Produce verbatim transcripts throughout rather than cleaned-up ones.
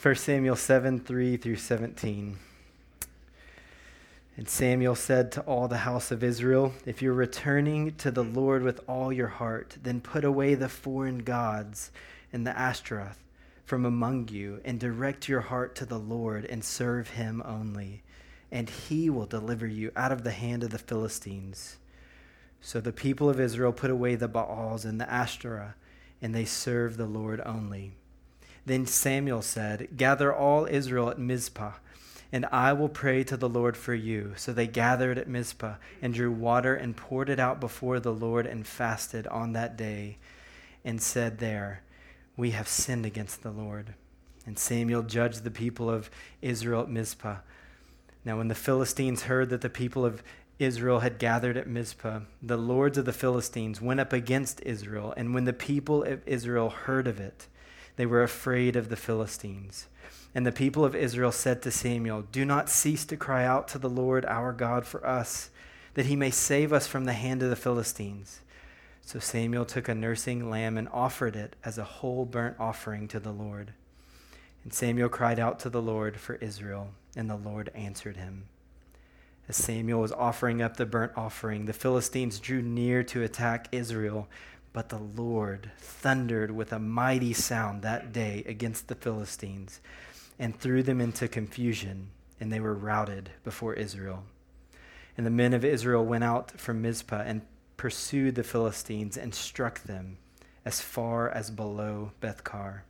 First Samuel seven, three through seventeen. And Samuel said to all the house of Israel, if you're returning to the Lord with all your heart, then put away the foreign gods and the Ashtaroth from among you, and direct your heart to the Lord and serve him only, and he will deliver you out of the hand of the Philistines. So the people of Israel put away the Baals and the Ashtoreth, and they served the Lord only. Then Samuel said, gather all Israel at Mizpah, and I will pray to the Lord for you. So they gathered at Mizpah and drew water and poured it out before the Lord and fasted on that day and said there, we have sinned against the Lord. And Samuel judged the people of Israel at Mizpah. Now when the Philistines heard that the people of Israel had gathered at Mizpah, the lords of the Philistines went up against Israel. And when the people of Israel heard of it, they were afraid of the Philistines. And the people of Israel said to Samuel, do not cease to cry out to the Lord our God for us, that he may save us from the hand of the Philistines. So Samuel took a nursing lamb and offered it as a whole burnt offering to the Lord. And Samuel cried out to the Lord for Israel, and the Lord answered him. As Samuel was offering up the burnt offering, the Philistines drew near to attack Israel, but the Lord thundered with a mighty sound that day against the Philistines, and threw them into confusion, and they were routed before Israel. And the men of Israel went out from Mizpah and pursued the Philistines and struck them as far as below Bethkar.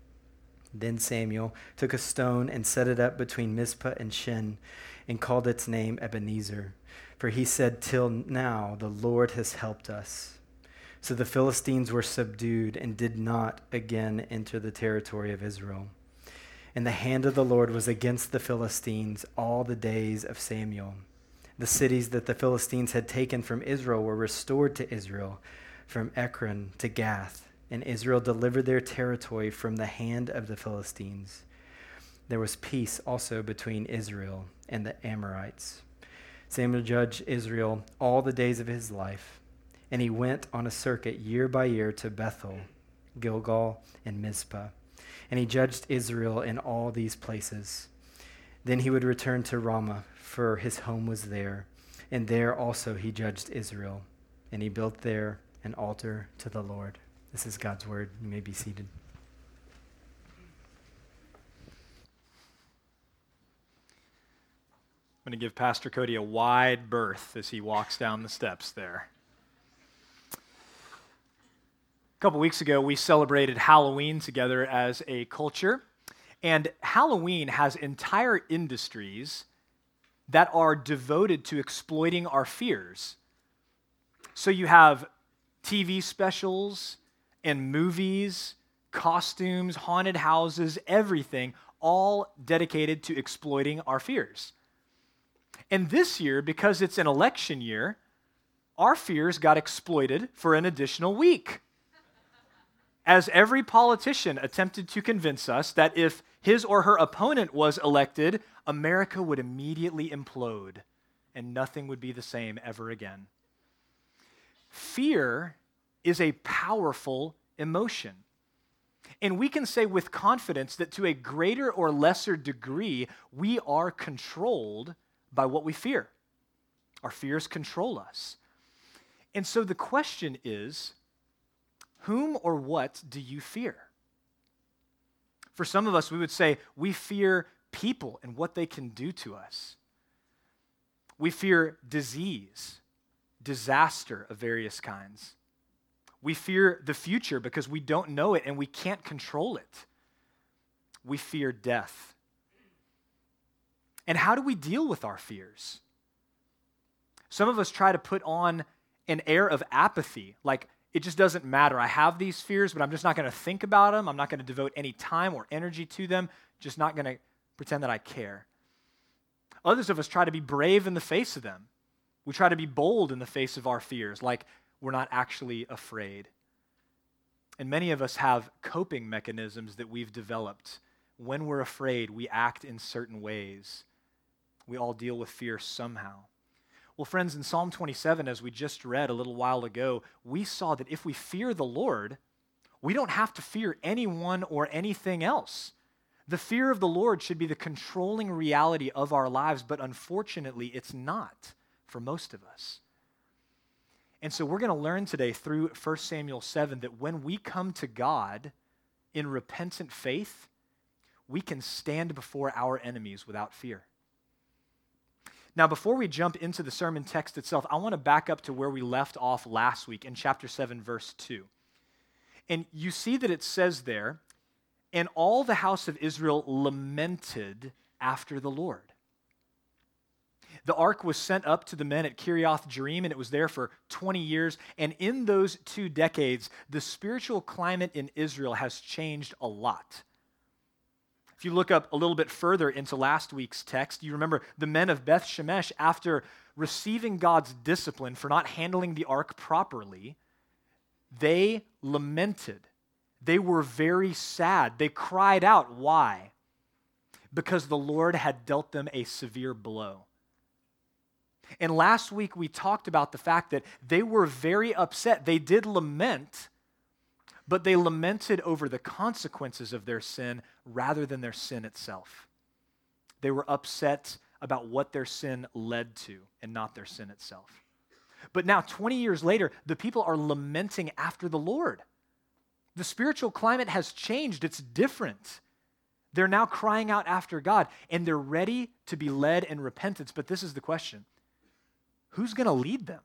Then Samuel took a stone and set it up between Mizpah and Shin and called its name Ebenezer, for he said, till now the Lord has helped us. So the Philistines were subdued and did not again enter the territory of Israel. And the hand of the Lord was against the Philistines all the days of Samuel. The cities that the Philistines had taken from Israel were restored to Israel, from Ekron to Gath, and Israel delivered their territory from the hand of the Philistines. There was peace also between Israel and the Amorites. Samuel judged Israel all the days of his life, and he went on a circuit year by year to Bethel, Gilgal, and Mizpah. And he judged Israel in all these places. Then he would return to Ramah, for his home was there. And there also he judged Israel. And he built there an altar to the Lord. This is God's word. You may be seated. I'm going to give Pastor Cody a wide berth as he walks down the steps there. A couple weeks ago, we celebrated Halloween together as a culture, and Halloween has entire industries that are devoted to exploiting our fears. So you have T V specials and movies, costumes, haunted houses, everything, all dedicated to exploiting our fears. And this year, because it's an election year, our fears got exploited for an additional week. As every politician attempted to convince us that if his or her opponent was elected, America would immediately implode and nothing would be the same ever again. Fear is a powerful emotion. And we can say with confidence that to a greater or lesser degree, we are controlled by what we fear. Our fears control us. And so the question is, whom or what do you fear? For some of us, we would say we fear people and what they can do to us. We fear disease, disaster of various kinds. We fear the future because we don't know it and we can't control it. We fear death. And how do we deal with our fears? Some of us try to put on an air of apathy, like it just doesn't matter. I have these fears, but I'm just not going to think about them. I'm not going to devote any time or energy to them. Just not going to pretend that I care. Others of us try to be brave in the face of them. We try to be bold in the face of our fears, like we're not actually afraid. And many of us have coping mechanisms that we've developed. When we're afraid, we act in certain ways. We all deal with fear somehow. Well, friends, in Psalm twenty-seven, as we just read a little while ago, we saw that if we fear the Lord, we don't have to fear anyone or anything else. The fear of the Lord should be the controlling reality of our lives, but unfortunately, it's not for most of us. And so we're going to learn today through First Samuel seven that when we come to God in repentant faith, we can stand before our enemies without fear. Now, before we jump into the sermon text itself, I want to back up to where we left off last week in chapter seven, verse two. And you see that it says there, and all the house of Israel lamented after the Lord. The ark was sent up to the men at Kiriath Jearim, and it was there for twenty years. And in those two decades, the spiritual climate in Israel has changed a lot. If you look up a little bit further into last week's text, you remember the men of Beth Shemesh, after receiving God's discipline for not handling the ark properly, they lamented. They were very sad. They cried out. Why? Because the Lord had dealt them a severe blow. And last week we talked about the fact that they were very upset. They did lament, but they lamented over the consequences of their sin rather than their sin itself. They were upset about what their sin led to and not their sin itself. But now, twenty years later, the people are lamenting after the Lord. The spiritual climate has changed. It's different. They're now crying out after God, and they're ready to be led in repentance. But this is the question. Who's going to lead them?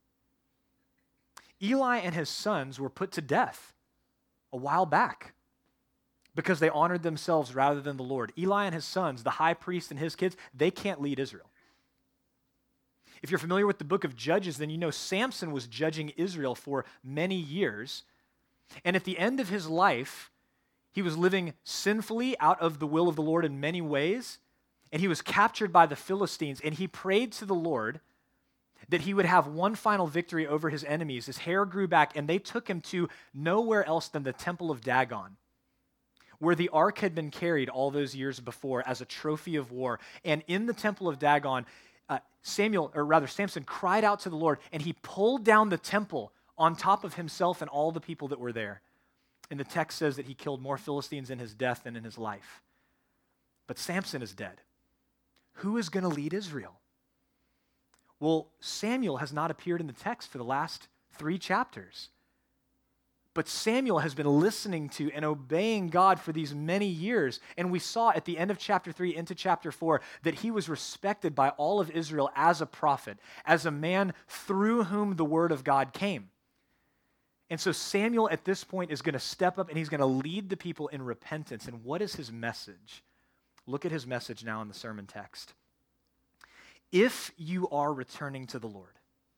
Eli and his sons were put to death a while back because they honored themselves rather than the Lord. Eli and his sons, the high priest and his kids, they can't lead Israel. If you're familiar with the book of Judges, then you know Samson was judging Israel for many years. And at the end of his life, he was living sinfully out of the will of the Lord in many ways. And he was captured by the Philistines. And he prayed to the Lord that he would have one final victory over his enemies. His hair grew back, and they took him to nowhere else than the temple of Dagon, where the ark had been carried all those years before as a trophy of war. And in the temple of Dagon, uh, Samuel, or rather Samson, cried out to the Lord, and he pulled down the temple on top of himself and all the people that were there. And the text says that he killed more Philistines in his death than in his life. But Samson is dead. Who is going to lead Israel? Well, Samuel has not appeared in the text for the last three chapters. But Samuel has been listening to and obeying God for these many years. And we saw at the end of chapter three into chapter four that he was respected by all of Israel as a prophet, as a man through whom the word of God came. And so Samuel at this point is going to step up and he's going to lead the people in repentance. And what is his message? Look at his message now in the sermon text. If you are returning to the Lord,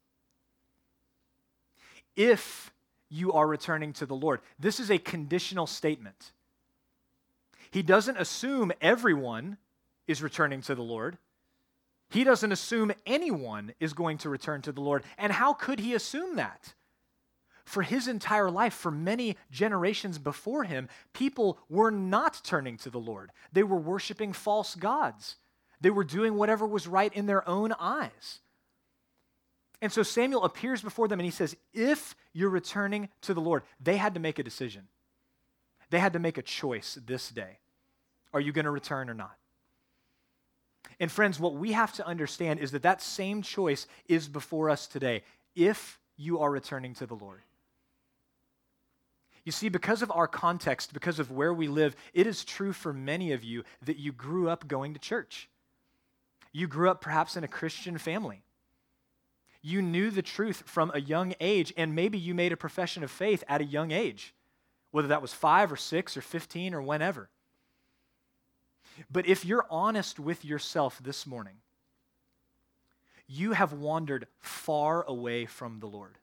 if you are returning to the Lord, this is a conditional statement. He doesn't assume everyone is returning to the Lord. He doesn't assume anyone is going to return to the Lord. And how could he assume that? For his entire life, for many generations before him, people were not turning to the Lord. They were worshiping false gods. They were doing whatever was right in their own eyes. And so Samuel appears before them and he says, if you're returning to the Lord, they had to make a decision. They had to make a choice this day. Are you going to return or not? And friends, what we have to understand is that that same choice is before us today, if you are returning to the Lord. You see, because of our context, because of where we live, it is true for many of you that you grew up going to church. You grew up perhaps in a Christian family. You knew the truth from a young age, and maybe you made a profession of faith at a young age, whether that was five or six or fifteen or whenever. But if you're honest with yourself this morning, you have wandered far away from the Lord.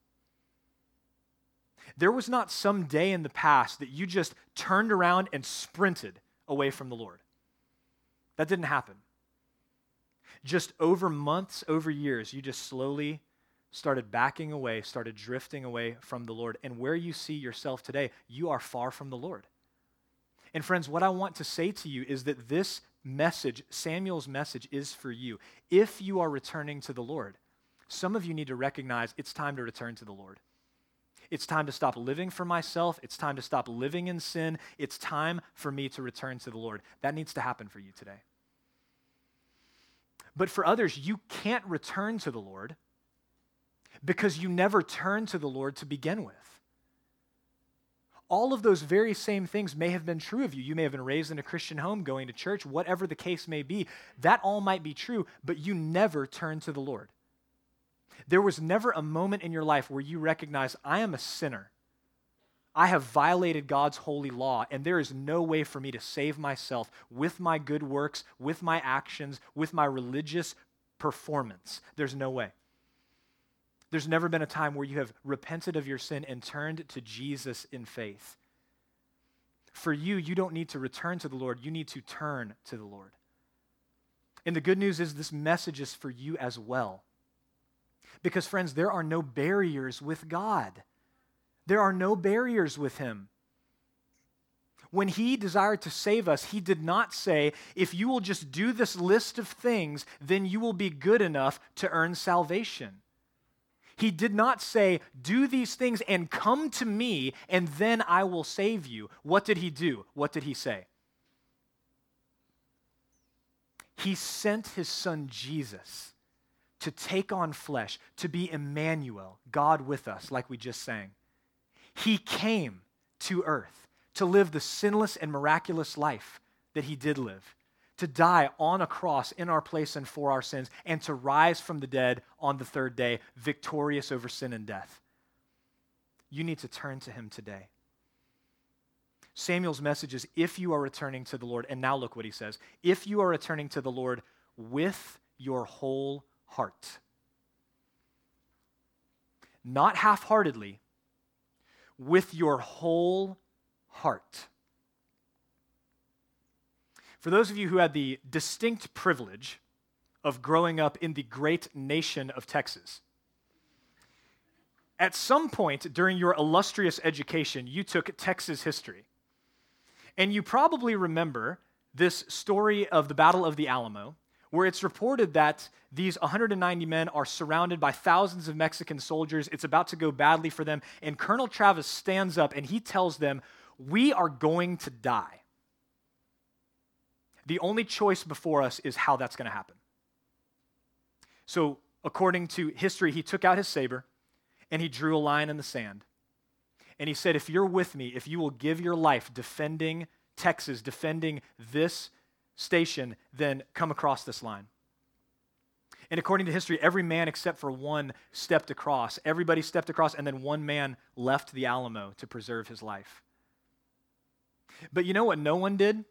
There was not some day in the past that you just turned around and sprinted away from the Lord. That didn't happen. Just over months, over years, you just slowly started backing away, started drifting away from the Lord. And where you see yourself today, you are far from the Lord. And friends, what I want to say to you is that this message, Samuel's message, is for you. If you are returning to the Lord, some of you need to recognize it's time to return to the Lord. It's time to stop living for myself. It's time to stop living in sin. It's time for me to return to the Lord. That needs to happen for you today. But for others, you can't return to the Lord because you never turned to the Lord to begin with. All of those very same things may have been true of you. You may have been raised in a Christian home, going to church, whatever the case may be. That all might be true, but you never turned to the Lord. There was never a moment in your life where you recognize, I am a sinner. I have violated God's holy law, and there is no way for me to save myself with my good works, with my actions, with my religious performance. There's no way. There's never been a time where you have repented of your sin and turned to Jesus in faith. For you, you don't need to return to the Lord. You need to turn to the Lord. And the good news is this message is for you as well. Because, friends, there are no barriers with God. There are no barriers with Him. When He desired to save us, He did not say, if you will just do this list of things, then you will be good enough to earn salvation. He did not say, do these things and come to me, and then I will save you. What did He do? What did He say? He sent His Son Jesus to take on flesh, to be Emmanuel, God with us, like we just sang. He came to earth to live the sinless and miraculous life that He did live, to die on a cross in our place and for our sins, and to rise from the dead on the third day, victorious over sin and death. You need to turn to Him today. Samuel's message is, if you are returning to the Lord, and now look what he says, if you are returning to the Lord with your whole heart, not half-heartedly, with your whole heart. For those of you who had the distinct privilege of growing up in the great nation of Texas, at some point during your illustrious education, you took Texas history. And you probably remember this story of the Battle of the Alamo, where it's reported that these one hundred ninety men are surrounded by thousands of Mexican soldiers. It's about to go badly for them. And Colonel Travis stands up and he tells them, we are going to die. The only choice before us is how that's going to happen. So, according to history, he took out his saber and he drew a line in the sand. And he said, if you're with me, if you will give your life defending Texas, defending this station, then come across this line. And according to history, every man except for one stepped across. Everybody stepped across, and then one man left the Alamo to preserve his life. But you know what no one did?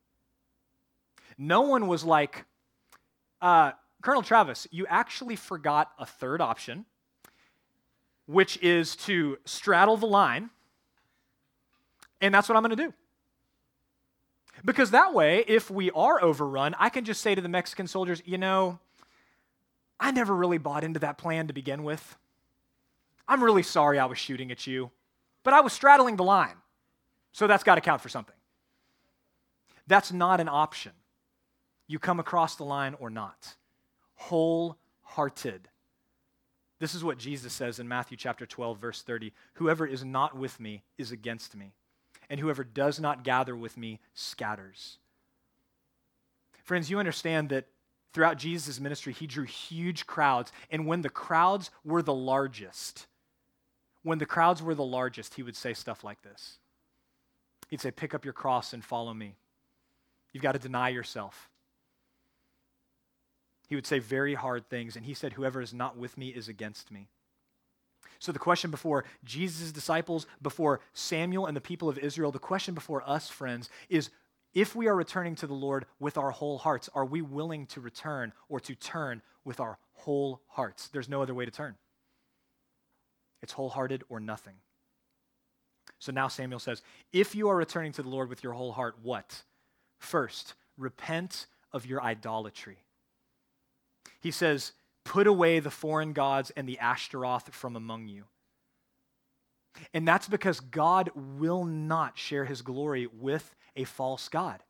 No one was like, uh, Colonel Travis, you actually forgot a third option, which is to straddle the line, and that's what I'm going to do. Because that way, if we are overrun, I can just say to the Mexican soldiers, you know, I never really bought into that plan to begin with. I'm really sorry I was shooting at you, but I was straddling the line, so that's got to count for something. That's not an option. You come across the line or not. Wholehearted. This is what Jesus says in Matthew chapter twelve, verse thirty. Whoever is not with me is against me, and whoever does not gather with me scatters. Friends, you understand that throughout Jesus' ministry, he drew huge crowds, and when the crowds were the largest, when the crowds were the largest, he would say stuff like this. He'd say, pick up your cross and follow me. You've got to deny yourself. He would say very hard things, and he said, whoever is not with me is against me. So the question before Jesus' disciples, before Samuel and the people of Israel, the question before us, friends, is if we are returning to the Lord with our whole hearts, are we willing to return or to turn with our whole hearts? There's no other way to turn. It's wholehearted or nothing. So now Samuel says, if you are returning to the Lord with your whole heart, what? First, repent of your idolatry. He says, put away the foreign gods and the Ashtaroth from among you. And that's because God will not share his glory with a false god.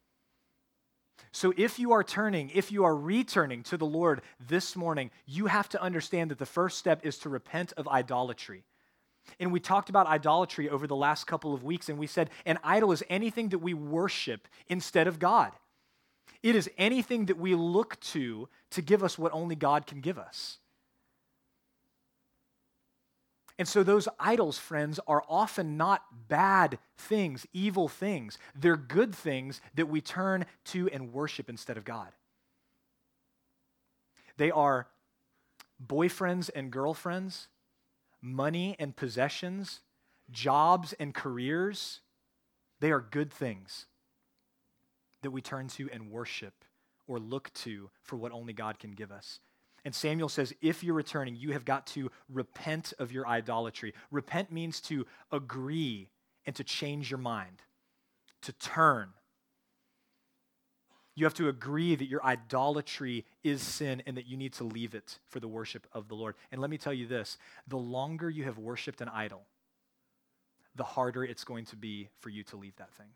So if you are turning, if you are returning to the Lord this morning, you have to understand that the first step is to repent of idolatry. And we talked about idolatry over the last couple of weeks, and we said an idol is anything that we worship instead of God. It is anything that we look to to give us what only God can give us. And so those idols, friends, are often not bad things, evil things. They're good things that we turn to and worship instead of God. They are boyfriends and girlfriends, money and possessions, jobs and careers. They are good things that we turn to and worship or look to for what only God can give us. And Samuel says, if you're returning, you have got to repent of your idolatry. Repent means to agree and to change your mind, to turn. You have to agree that your idolatry is sin and that you need to leave it for the worship of the Lord. And let me tell you this, the longer you have worshiped an idol, the harder it's going to be for you to leave that thing.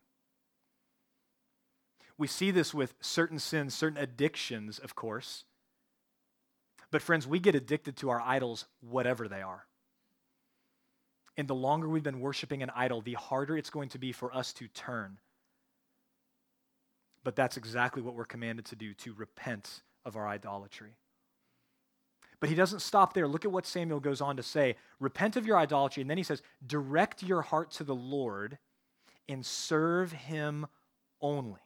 We see this with certain sins, certain addictions, of course. But friends, we get addicted to our idols, whatever they are. And the longer we've been worshiping an idol, the harder it's going to be for us to turn. But that's exactly what we're commanded to do, to repent of our idolatry. But he doesn't stop there. Look at what Samuel goes on to say. Repent of your idolatry. And then he says, direct your heart to the Lord and serve him only.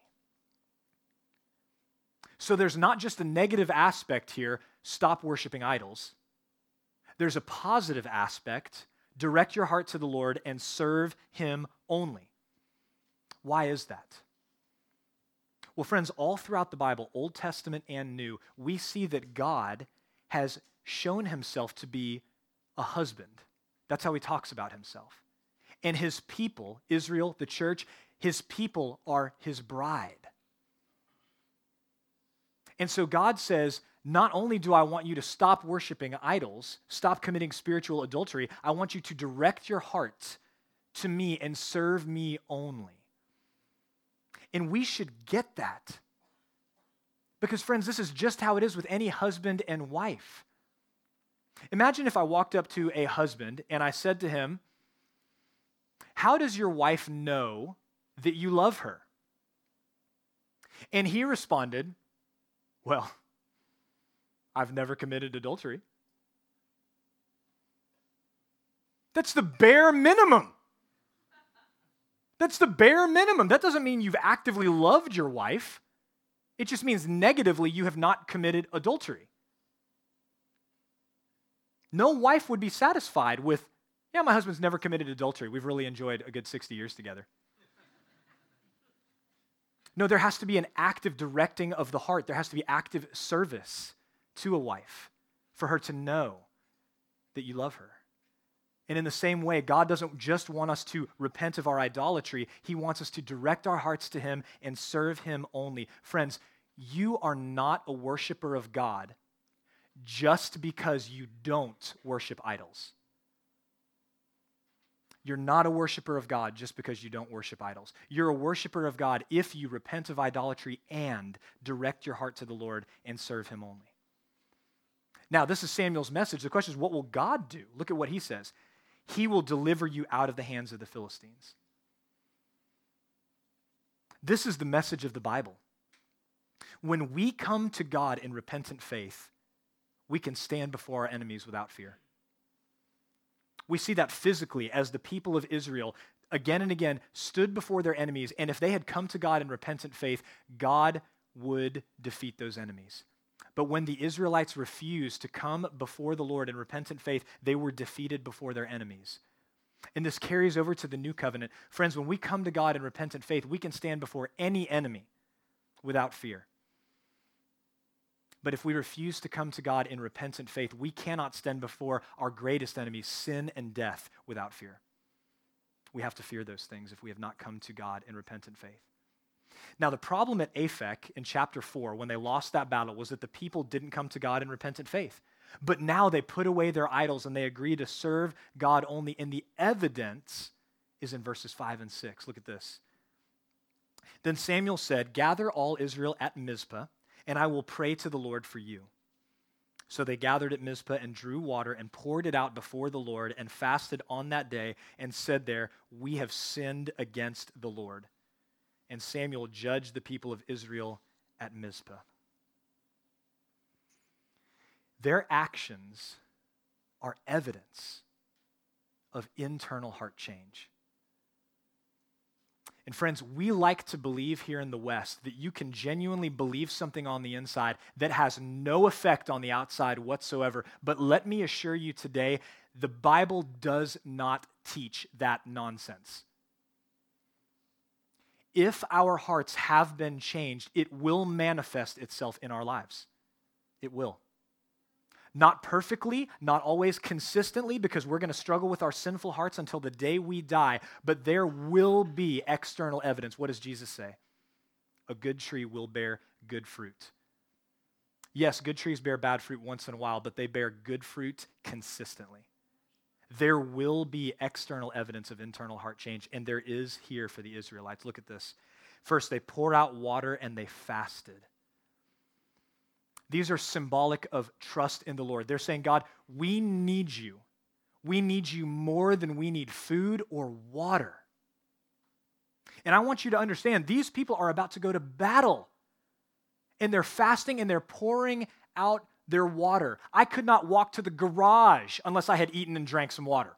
So there's not just a negative aspect here, stop worshiping idols. There's a positive aspect, direct your heart to the Lord and serve him only. Why is that? Well, friends, all throughout the Bible, Old Testament and New, we see that God has shown himself to be a husband. That's how he talks about himself. And his people, Israel, the church, his people are his bride. And so God says, not only do I want you to stop worshiping idols, stop committing spiritual adultery, I want you to direct your heart to me and serve me only. And we should get that. Because, friends, this is just how it is with any husband and wife. Imagine if I walked up to a husband and I said to him, how does your wife know that you love her? And he responded, well, I've never committed adultery. That's the bare minimum. That's the bare minimum. That doesn't mean you've actively loved your wife. It just means negatively you have not committed adultery. No wife would be satisfied with, yeah, my husband's never committed adultery. We've really enjoyed a good sixty years together. No, there has to be an active directing of the heart. There has to be active service to a wife for her to know that you love her. And in the same way, God doesn't just want us to repent of our idolatry. He wants us to direct our hearts to him and serve him only. Friends, you are not a worshiper of God just because you don't worship idols. You're not a worshiper of God just because you don't worship idols. You're a worshiper of God if you repent of idolatry and direct your heart to the Lord and serve him only. Now, this is Samuel's message. The question is, what will God do? Look at what he says. He will deliver you out of the hands of the Philistines. This is the message of the Bible. When we come to God in repentant faith, we can stand before our enemies without fear. We see that physically as the people of Israel again and again stood before their enemies, and if they had come to God in repentant faith, God would defeat those enemies. But when the Israelites refused to come before the Lord in repentant faith, they were defeated before their enemies. And this carries over to the new covenant. Friends, when we come to God in repentant faith, we can stand before any enemy without fear. But if we refuse to come to God in repentant faith, we cannot stand before our greatest enemies, sin and death, without fear. We have to fear those things if we have not come to God in repentant faith. Now, the problem at Aphek in chapter four, when they lost that battle, was that the people didn't come to God in repentant faith. But now they put away their idols and they agree to serve God only. And the evidence is in verses five and six. Look at this. Then Samuel said, "Gather all Israel at Mizpah, and I will pray to the Lord for you." So they gathered at Mizpah and drew water and poured it out before the Lord and fasted on that day and said there, we have sinned against the Lord. And Samuel judged the people of Israel at Mizpah. Their actions are evidence of internal heart change. And friends, we like to believe here in the West that you can genuinely believe something on the inside that has no effect on the outside whatsoever. But let me assure you today, the Bible does not teach that nonsense. If our hearts have been changed, it will manifest itself in our lives. It will. Not perfectly, not always consistently, because we're going to struggle with our sinful hearts until the day we die, but there will be external evidence. What does Jesus say? A good tree will bear good fruit. Yes, good trees bear bad fruit once in a while, but they bear good fruit consistently. There will be external evidence of internal heart change, and there is here for the Israelites. Look at this. First, they poured out water and they fasted. These are symbolic of trust in the Lord. They're saying, God, we need you. We need you more than we need food or water. And I want you to understand, these people are about to go to battle. And they're fasting and they're pouring out their water. I could not walk to the garage unless I had eaten and drank some water.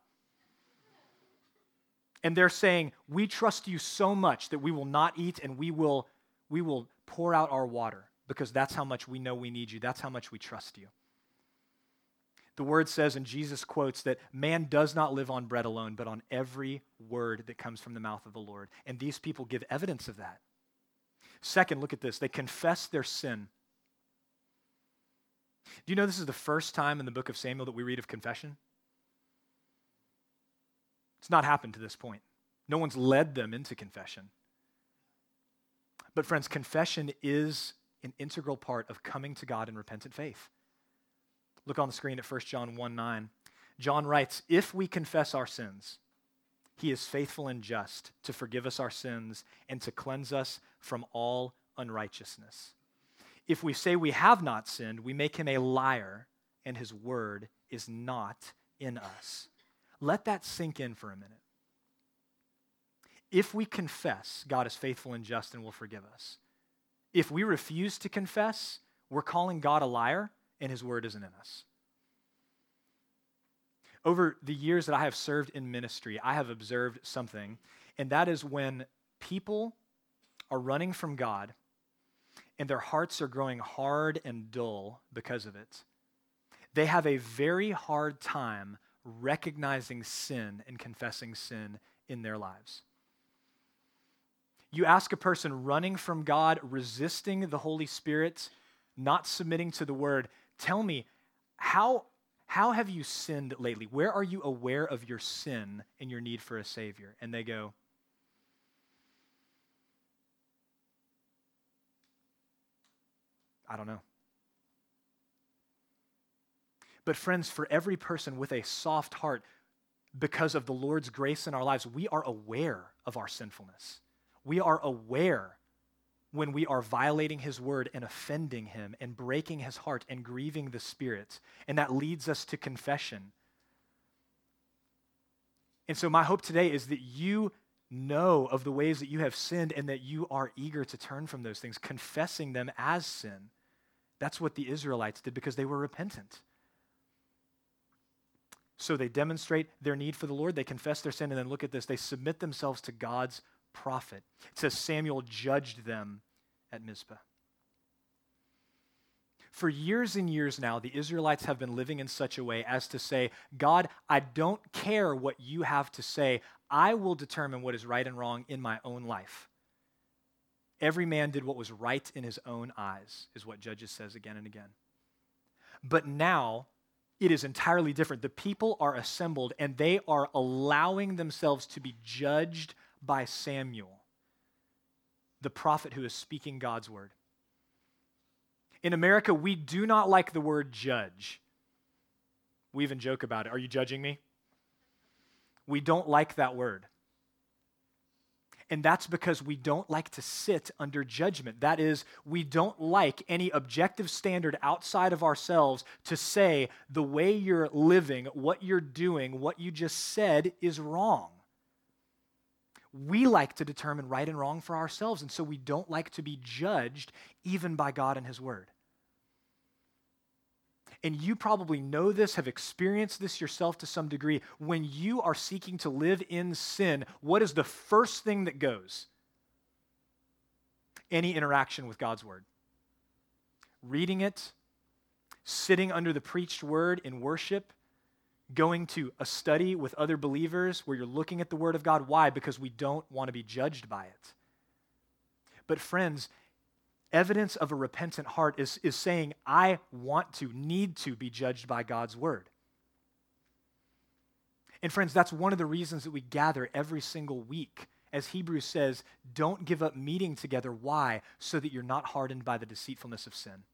And they're saying, we trust you so much that we will not eat and we will, we will pour out our water. Because that's how much we know we need you. That's how much we trust you. The word says, and Jesus quotes, that man does not live on bread alone, but on every word that comes from the mouth of the Lord. And these people give evidence of that. Second, look at this. They confess their sin. Do you know this is the first time in the book of Samuel that we read of confession? It's not happened to this point. No one's led them into confession. But friends, confession is an integral part of coming to God in repentant faith. Look on the screen at First John one nine. John writes, if we confess our sins, he is faithful and just to forgive us our sins and to cleanse us from all unrighteousness. If we say we have not sinned, we make him a liar, and his word is not in us. Let that sink in for a minute. If we confess, God is faithful and just and will forgive us. If we refuse to confess, we're calling God a liar, and his word isn't in us. Over the years that I have served in ministry, I have observed something, and that is when people are running from God and their hearts are growing hard and dull because of it, they have a very hard time recognizing sin and confessing sin in their lives. You ask a person running from God, resisting the Holy Spirit, not submitting to the word, tell me, how, how have you sinned lately? Where are you aware of your sin and your need for a Savior? And they go, I don't know. But friends, for every person with a soft heart, because of the Lord's grace in our lives, we are aware of our sinfulness. We are aware when we are violating his word and offending him and breaking his heart and grieving the Spirit. And that leads us to confession. And so my hope today is that you know of the ways that you have sinned and that you are eager to turn from those things, confessing them as sin. That's what the Israelites did because they were repentant. So they demonstrate their need for the Lord, they confess their sin, and then look at this, they submit themselves to God's prophet. It says Samuel judged them at Mizpah. For years and years now, the Israelites have been living in such a way as to say, God, I don't care what you have to say. I will determine what is right and wrong in my own life. Every man did what was right in his own eyes, is what Judges says again and again. But now, it is entirely different. The people are assembled, and they are allowing themselves to be judged by Samuel, the prophet who is speaking God's word. In America, we do not like the word judge. We even joke about it. Are you judging me? We don't like that word. And that's because we don't like to sit under judgment. That is, we don't like any objective standard outside of ourselves to say the way you're living, what you're doing, what you just said is wrong. We like to determine right and wrong for ourselves, and so we don't like to be judged even by God and His Word. And you probably know this, have experienced this yourself to some degree. When you are seeking to live in sin, what is the first thing that goes? Any interaction with God's Word. Reading it, sitting under the preached Word in worship, going to a study with other believers where you're looking at the Word of God. Why? Because we don't want to be judged by it. But friends, evidence of a repentant heart is, is saying, I want to, need to be judged by God's Word. And friends, that's one of the reasons that we gather every single week. As Hebrews says, don't give up meeting together. Why? So that you're not hardened by the deceitfulness of sin.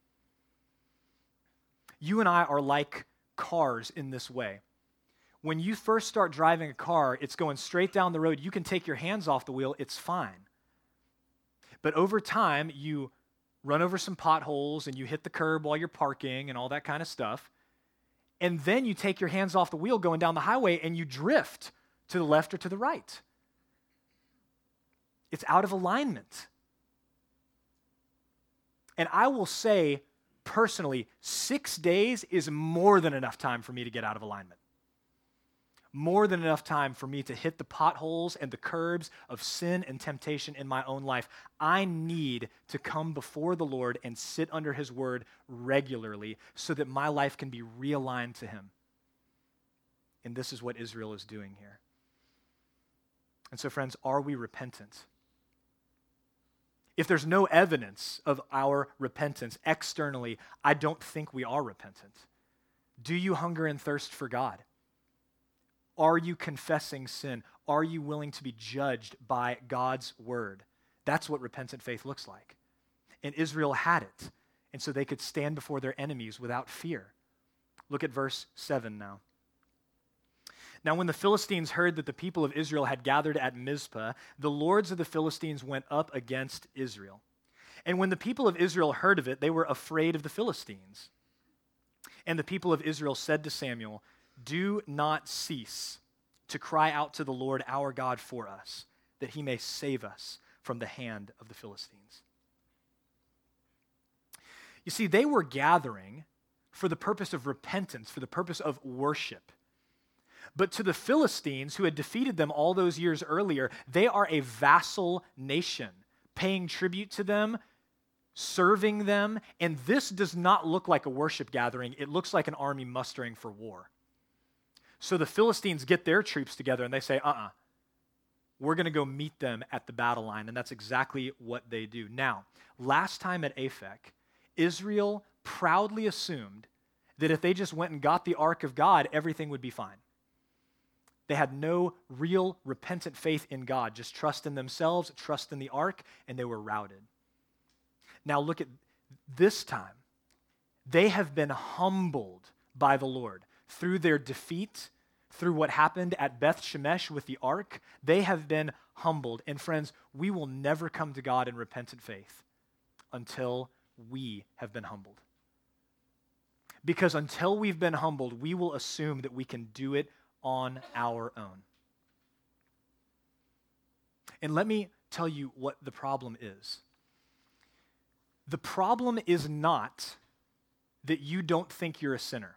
You and I are like cars in this way. When you first start driving a car, it's going straight down the road. You can take your hands off the wheel, it's fine. But over time, you run over some potholes and you hit the curb while you're parking and all that kind of stuff. And then you take your hands off the wheel going down the highway and you drift to the left or to the right. It's out of alignment. And I will say, personally, six days is more than enough time for me to get out of alignment. More than enough time for me to hit the potholes and the curbs of sin and temptation in my own life. I need to come before the Lord and sit under His Word regularly so that my life can be realigned to Him. And this is what Israel is doing here. And so, friends, are we repentant? If there's no evidence of our repentance externally, I don't think we are repentant. Do you hunger and thirst for God? Are you confessing sin? Are you willing to be judged by God's Word? That's what repentant faith looks like. And Israel had it, and so they could stand before their enemies without fear. Look at verse seven now. Now, when the Philistines heard that the people of Israel had gathered at Mizpah, the lords of the Philistines went up against Israel. And when the people of Israel heard of it, they were afraid of the Philistines. And the people of Israel said to Samuel, do not cease to cry out to the Lord our God for us, that He may save us from the hand of the Philistines. You see, they were gathering for the purpose of repentance, for the purpose of worship. But to the Philistines, who had defeated them all those years earlier, they are a vassal nation, paying tribute to them, serving them, and this does not look like a worship gathering. It looks like an army mustering for war. So the Philistines get their troops together and they say, uh-uh, we're going to go meet them at the battle line, and that's exactly what they do. Now, last time at Aphek, Israel proudly assumed that if they just went and got the ark of God, everything would be fine. They had no real repentant faith in God, just trust in themselves, trust in the ark, and they were routed. Now look at this time. They have been humbled by the Lord through their defeat, through what happened at Beth Shemesh with the ark. They have been humbled. And friends, we will never come to God in repentant faith until we have been humbled. Because until we've been humbled, we will assume that we can do it on our own. And let me tell you what the problem is. The problem is not that you don't think you're a sinner.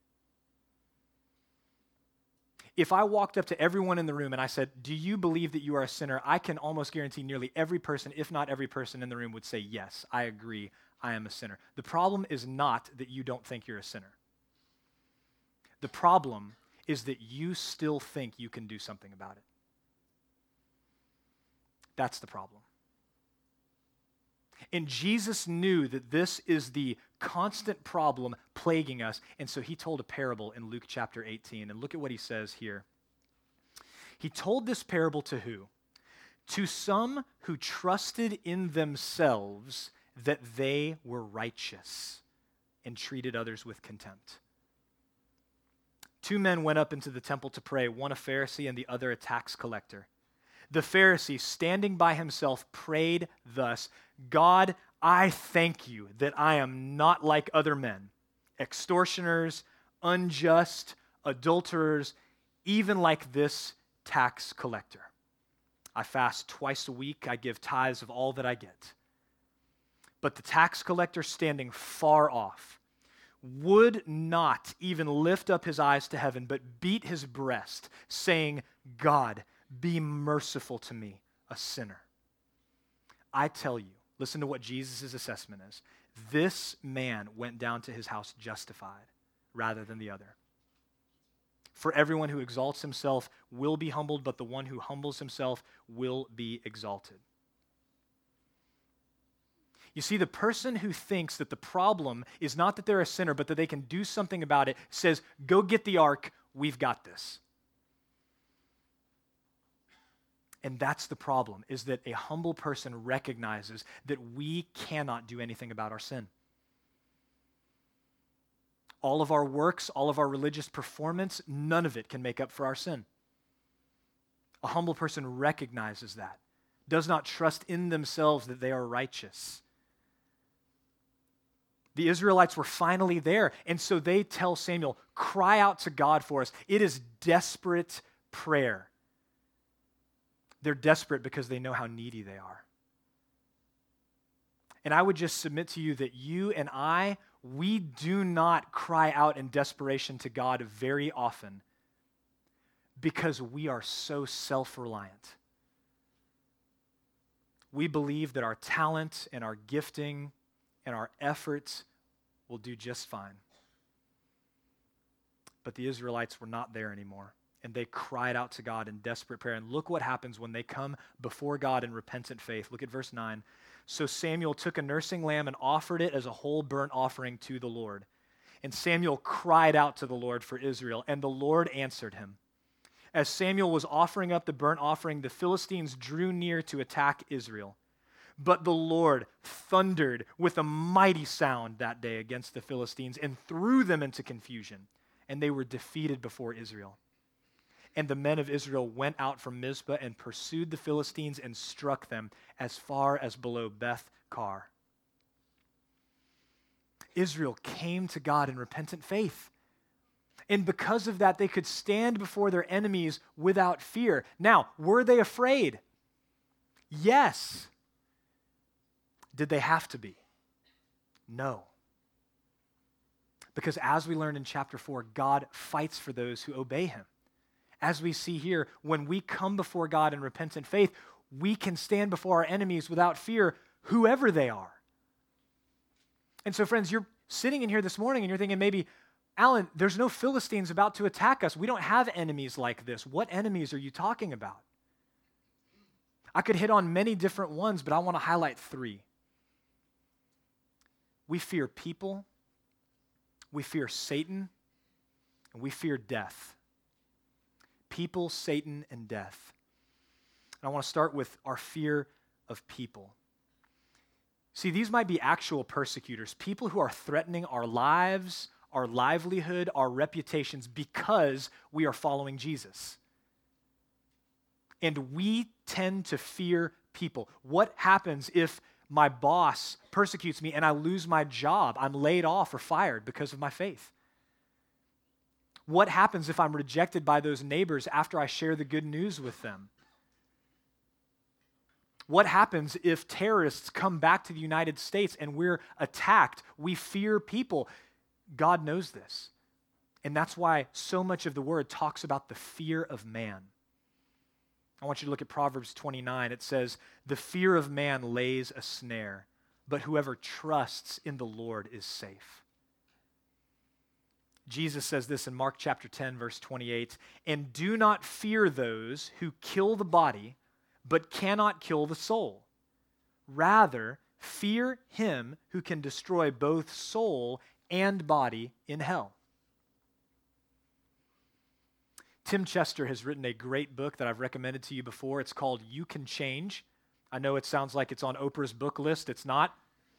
If I walked up to everyone in the room and I said, do you believe that you are a sinner? I can almost guarantee nearly every person, if not every person in the room, would say, yes, I agree, I am a sinner. The problem is not that you don't think you're a sinner. The problem is that you still think you can do something about it. That's the problem. And Jesus knew that this is the constant problem plaguing us, and so he told a parable in Luke chapter eighteen. And look at what he says here. He told this parable to who? To some who trusted in themselves that they were righteous and treated others with contempt. Two men went up into the temple to pray, one a Pharisee and the other a tax collector. The Pharisee, standing by himself, prayed thus, God, I thank you that I am not like other men, extortioners, unjust, adulterers, even like this tax collector. I fast twice a week. I give tithes of all that I get. But the tax collector, standing far off, would not even lift up his eyes to heaven, but beat his breast, saying, God, be merciful to me, a sinner. I tell you, listen to what Jesus' assessment is. This man went down to his house justified rather than the other. For everyone who exalts himself will be humbled, but the one who humbles himself will be exalted. You see, the person who thinks that the problem is not that they're a sinner, but that they can do something about it, says, go get the ark, we've got this. And that's the problem, is that a humble person recognizes that we cannot do anything about our sin. All of our works, all of our religious performance, none of it can make up for our sin. A humble person recognizes that, does not trust in themselves that they are righteous. The Israelites were finally there, and so they tell Samuel, cry out to God for us. It is desperate prayer. They're desperate because they know how needy they are. And I would just submit to you that you and I, we do not cry out in desperation to God very often because we are so self-reliant. We believe that our talent and our gifting and our efforts will do just fine. But the Israelites were not there anymore. And they cried out to God in desperate prayer. And look what happens when they come before God in repentant faith. Look at verse nine. So Samuel took a nursing lamb and offered it as a whole burnt offering to the Lord. And Samuel cried out to the Lord for Israel, and the Lord answered him. As Samuel was offering up the burnt offering, the Philistines drew near to attack Israel. But the Lord thundered with a mighty sound that day against the Philistines and threw them into confusion, and they were defeated before Israel. And the men of Israel went out from Mizpah and pursued the Philistines and struck them as far as below Beth-kar. Israel came to God in repentant faith. And because of that, they could stand before their enemies without fear. Now, were they afraid? Yes. Did they have to be? No. Because as we learned in chapter four, God fights for those who obey him. As we see here, when we come before God in repentant faith, we can stand before our enemies without fear, whoever they are. And so, friends, you're sitting in here this morning and you're thinking maybe, Alan, there's no Philistines about to attack us. We don't have enemies like this. What enemies are you talking about? I could hit on many different ones, but I want to highlight three. We fear people, we fear Satan, and we fear death. People, Satan, and death. And I want to start with our fear of people. See, these might be actual persecutors, people who are threatening our lives, our livelihood, our reputations because we are following Jesus. And we tend to fear people. What happens if my boss persecutes me and I lose my job? I'm laid off or fired because of my faith. What happens if I'm rejected by those neighbors after I share the good news with them? What happens if terrorists come back to the United States and we're attacked? We fear people. God knows this. And that's why so much of the word talks about the fear of man. I want you to look at Proverbs twenty-nine. It says, the fear of man lays a snare, but whoever trusts in the Lord is safe. Jesus says this in Mark chapter ten, verse twenty-eight, and do not fear those who kill the body, but cannot kill the soul. Rather, fear him who can destroy both soul and body in hell. Tim Chester has written a great book that I've recommended to you before. It's called You Can Change. I know it sounds like it's on Oprah's book list. It's not.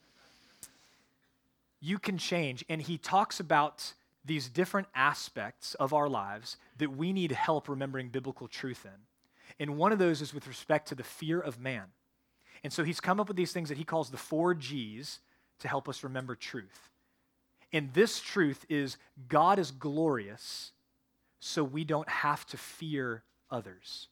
You Can Change. And he talks about these different aspects of our lives that we need help remembering biblical truth in. And one of those is with respect to the fear of man. And so he's come up with these things that he calls the four G's to help us remember truth. And this truth is God is glorious, so we don't have to fear others.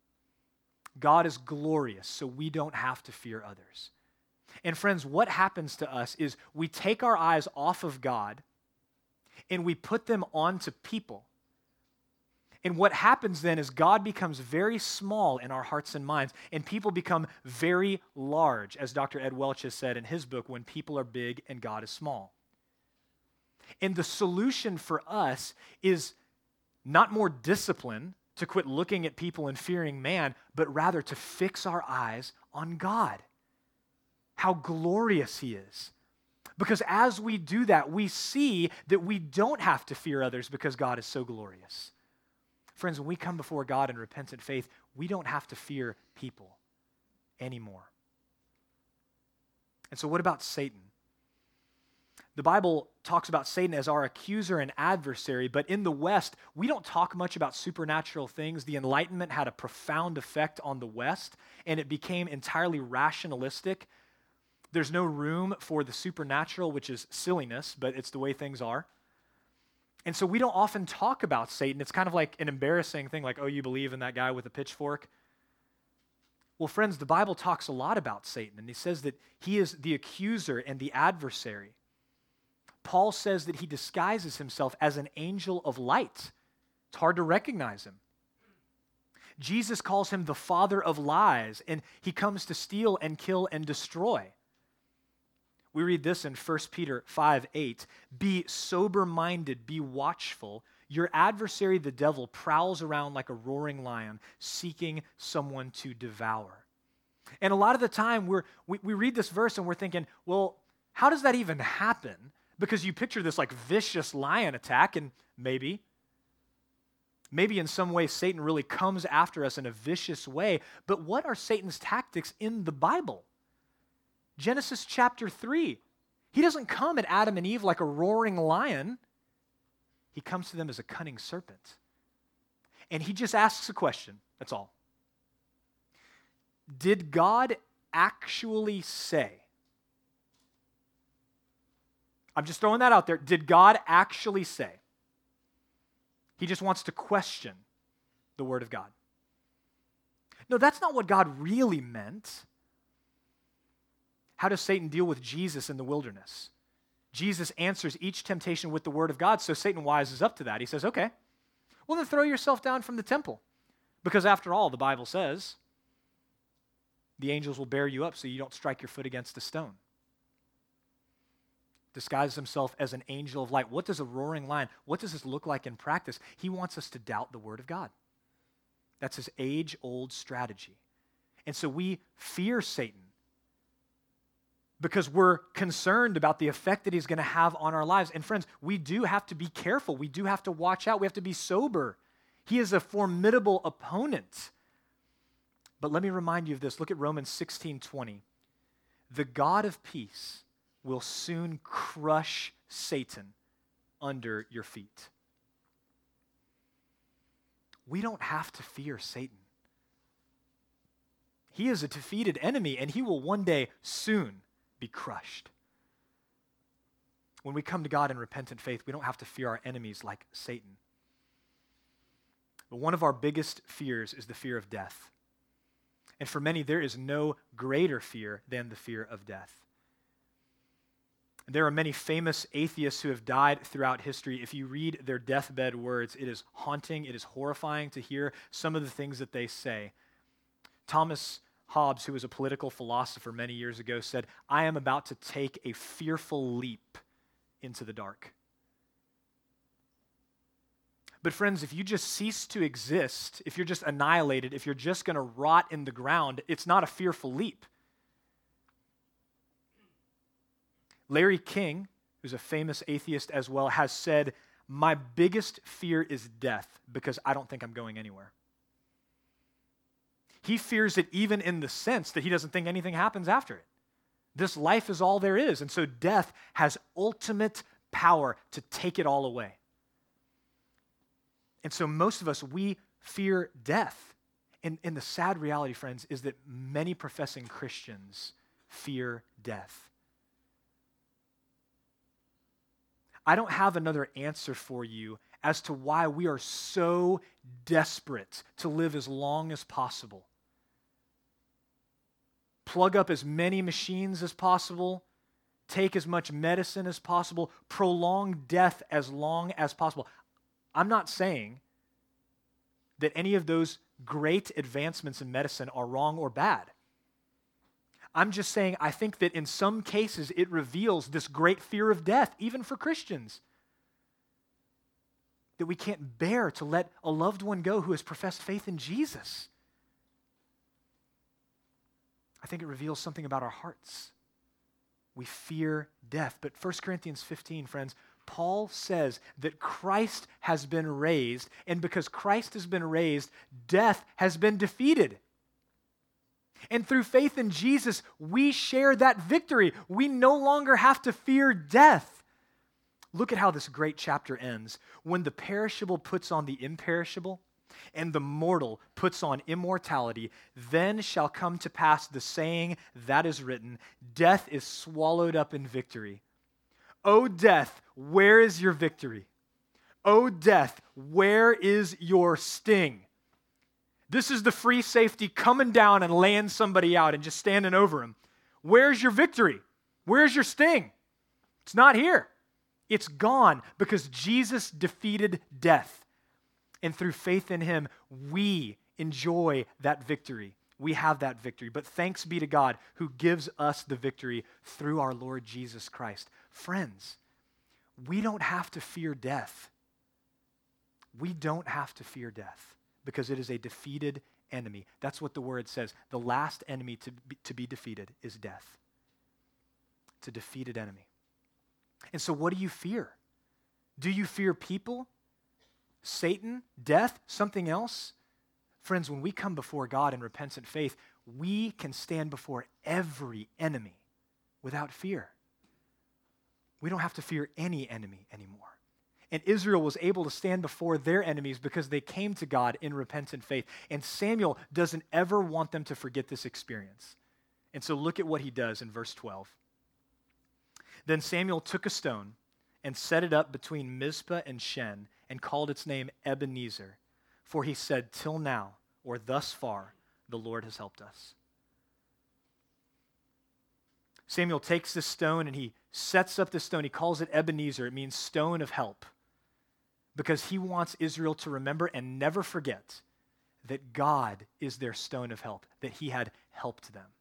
God is glorious, so we don't have to fear others. And friends, what happens to us is we take our eyes off of God and we put them onto people. And what happens then is God becomes very small in our hearts and minds, and people become very large, as Doctor Ed Welch has said in his book, When People Are Big and God is Small. And the solution for us is not more discipline to quit looking at people and fearing man, but rather to fix our eyes on God. How glorious he is. Because as we do that, we see that we don't have to fear others because God is so glorious. Friends, when we come before God in repentant faith, we don't have to fear people anymore. And so what about Satan? The Bible talks about Satan as our accuser and adversary, but in the West, we don't talk much about supernatural things. The Enlightenment had a profound effect on the West, and it became entirely rationalistic. There's no room for the supernatural, which is silliness, but it's the way things are. And so we don't often talk about Satan. It's kind of like an embarrassing thing, like, oh, you believe in that guy with a pitchfork? Well, friends, the Bible talks a lot about Satan, and he says that he is the accuser and the adversary. Paul says that he disguises himself as an angel of light. It's hard to recognize him. Jesus calls him the father of lies, and he comes to steal and kill and destroy. We read this in First Peter five eight. Be sober-minded, be watchful. Your adversary, the devil, prowls around like a roaring lion, seeking someone to devour. And a lot of the time, we're, we, we read this verse and we're thinking, well, how does that even happen? Because you picture this like vicious lion attack, and maybe, maybe in some way Satan really comes after us in a vicious way. But what are Satan's tactics in the Bible? Genesis chapter three. He doesn't come at Adam and Eve like a roaring lion. He comes to them as a cunning serpent. And he just asks a question, that's all. Did God actually say? I'm just throwing that out there. Did God actually say? He just wants to question the Word of God. No, that's not what God really meant. How does Satan deal with Jesus in the wilderness? Jesus answers each temptation with the Word of God, so Satan wises up to that. He says, okay, well then throw yourself down from the temple. Because after all, the Bible says, the angels will bear you up so you don't strike your foot against a stone. Disguises himself as an angel of light. What does a roaring lion, what does this look like in practice? He wants us to doubt the Word of God. That's his age-old strategy. And so we fear Satan because we're concerned about the effect that he's going to have on our lives. And friends, we do have to be careful. We do have to watch out. We have to be sober. He is a formidable opponent. But let me remind you of this. Look at Romans sixteen twenty. The God of peace will soon crush Satan under your feet. We don't have to fear Satan. He is a defeated enemy, and he will one day soon be crushed. When we come to God in repentant faith, we don't have to fear our enemies like Satan. But one of our biggest fears is the fear of death. And for many, there is no greater fear than the fear of death. There are many famous atheists who have died throughout history. If you read their deathbed words, it is haunting, it is horrifying to hear some of the things that they say. Thomas Hobbes, who was a political philosopher many years ago, said, I am about to take a fearful leap into the dark. But friends, if you just cease to exist, if you're just annihilated, if you're just going to rot in the ground, it's not a fearful leap. Larry King, who's a famous atheist as well, has said, my biggest fear is death because I don't think I'm going anywhere. He fears it even in the sense that he doesn't think anything happens after it. This life is all there is, and so death has ultimate power to take it all away. And so most of us, we fear death. And, and the sad reality, friends, is that many professing Christians fear death. I don't have another answer for you as to why we are so desperate to live as long as possible. Plug up as many machines as possible, take as much medicine as possible, prolong death as long as possible. I'm not saying that any of those great advancements in medicine are wrong or bad. I'm just saying I think that in some cases it reveals this great fear of death, even for Christians, that we can't bear to let a loved one go who has professed faith in Jesus. I think it reveals something about our hearts. We fear death. But First Corinthians fifteen, friends, Paul says that Christ has been raised, and because Christ has been raised, death has been defeated. And through faith in Jesus, we share that victory. We no longer have to fear death. Look at how this great chapter ends. When the perishable puts on the imperishable, and the mortal puts on immortality, then shall come to pass the saying that is written, death is swallowed up in victory. O death, where is your victory? O death, where is your sting? This is the free safety coming down and laying somebody out and just standing over him. Where's your victory? Where's your sting? It's not here. It's gone because Jesus defeated death. And through faith in him, we enjoy that victory. We have that victory. But thanks be to God who gives us the victory through our Lord Jesus Christ. Friends, we don't have to fear death. We don't have to fear death because it is a defeated enemy. That's what the word says. The last enemy to be, to be defeated is death. It's a defeated enemy. And so what do you fear? Do you fear people? Satan? Death? Something else? Friends, when we come before God in repentant faith, we can stand before every enemy without fear. We don't have to fear any enemy anymore. And Israel was able to stand before their enemies because they came to God in repentant faith. And Samuel doesn't ever want them to forget this experience. And so look at what he does in verse twelve. Then Samuel took a stone and set it up between Mizpah and Shen and called its name Ebenezer. For he said, till now, or thus far, the Lord has helped us. Samuel takes this stone and he sets up this stone. He calls it Ebenezer. It means stone of help. Because he wants Israel to remember and never forget that God is their stone of help, that he had helped them.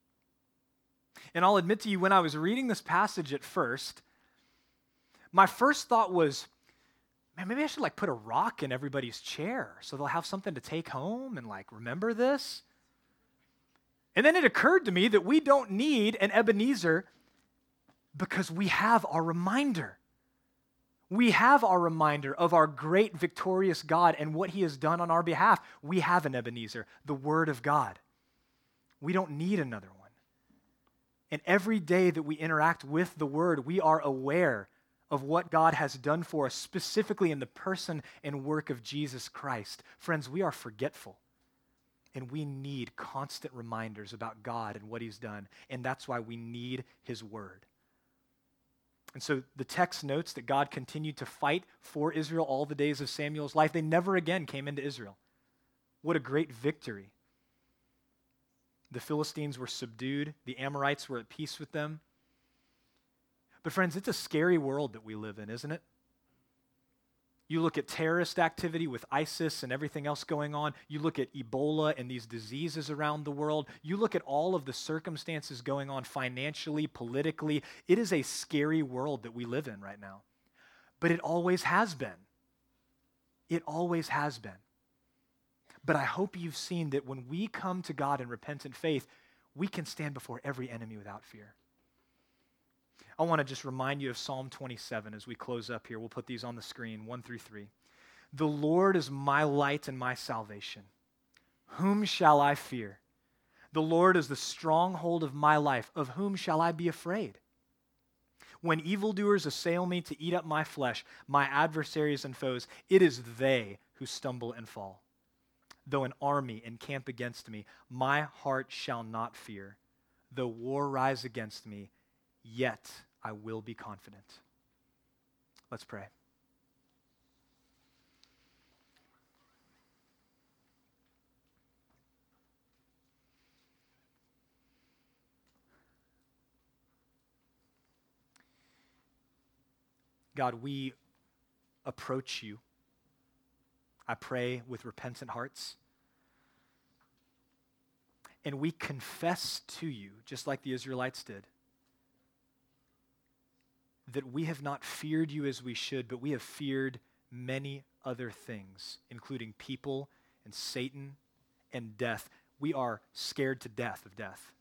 And I'll admit to you, when I was reading this passage at first, my first thought was, man, maybe I should like put a rock in everybody's chair so they'll have something to take home and like remember this. And then it occurred to me that we don't need an Ebenezer because we have our reminder. We have our reminder of our great victorious God and what he has done on our behalf. We have an Ebenezer, the Word of God. We don't need another one. And every day that we interact with the Word, we are aware of what God has done for us, specifically in the person and work of Jesus Christ. Friends, we are forgetful. And we need constant reminders about God and what he's done. And that's why we need his word. And so the text notes that God continued to fight for Israel all the days of Samuel's life. They never again came into Israel. What a great victory. The Philistines were subdued. The Amorites were at peace with them. But friends, it's a scary world that we live in, isn't it? You look at terrorist activity with ISIS and everything else going on. You look at Ebola and these diseases around the world. You look at all of the circumstances going on financially, politically. It is a scary world that we live in right now. But it always has been. It always has been. But I hope you've seen that when we come to God in repentant faith, we can stand before every enemy without fear. I want to just remind you of Psalm twenty-seven as we close up here. We'll put these on the screen, one through three. The Lord is my light and my salvation. Whom shall I fear? The Lord is the stronghold of my life. Of whom shall I be afraid? When evildoers assail me to eat up my flesh, my adversaries and foes, it is they who stumble and fall. Though an army encamp against me, my heart shall not fear. Though war rise against me, yet I will be confident. Let's pray. God, we approach you, I pray, with repentant hearts. And we confess to you, just like the Israelites did, that we have not feared you as we should, but we have feared many other things, including people and Satan and death. We are scared to death of death.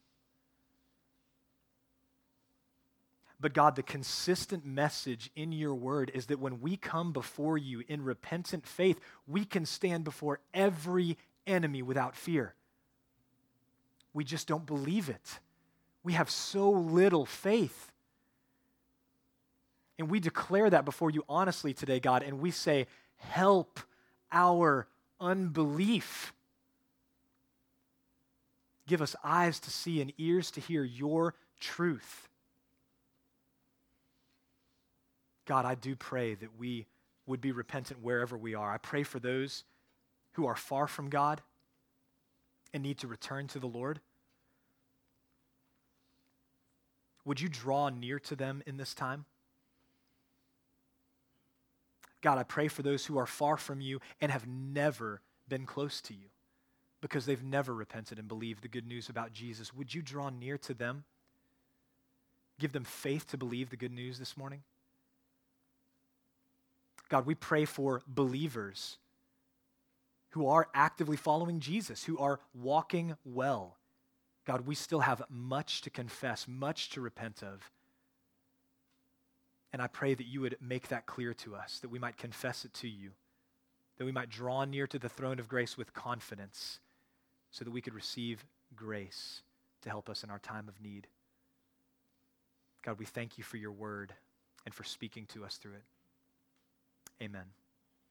But God, the consistent message in your word is that when we come before you in repentant faith, we can stand before every enemy without fear. We just don't believe it. We have so little faith. And we declare that before you honestly today, God, and we say, help our unbelief. Give us eyes to see and ears to hear your truth. God, I do pray that we would be repentant wherever we are. I pray for those who are far from God and need to return to the Lord. Would you draw near to them in this time? God, I pray for those who are far from you and have never been close to you because they've never repented and believed the good news about Jesus. Would you draw near to them? Give them faith to believe the good news this morning? God, we pray for believers who are actively following Jesus, who are walking well. God, we still have much to confess, much to repent of. And I pray that you would make that clear to us, that we might confess it to you, that we might draw near to the throne of grace with confidence so that we could receive grace to help us in our time of need. God, we thank you for your word and for speaking to us through it. Amen.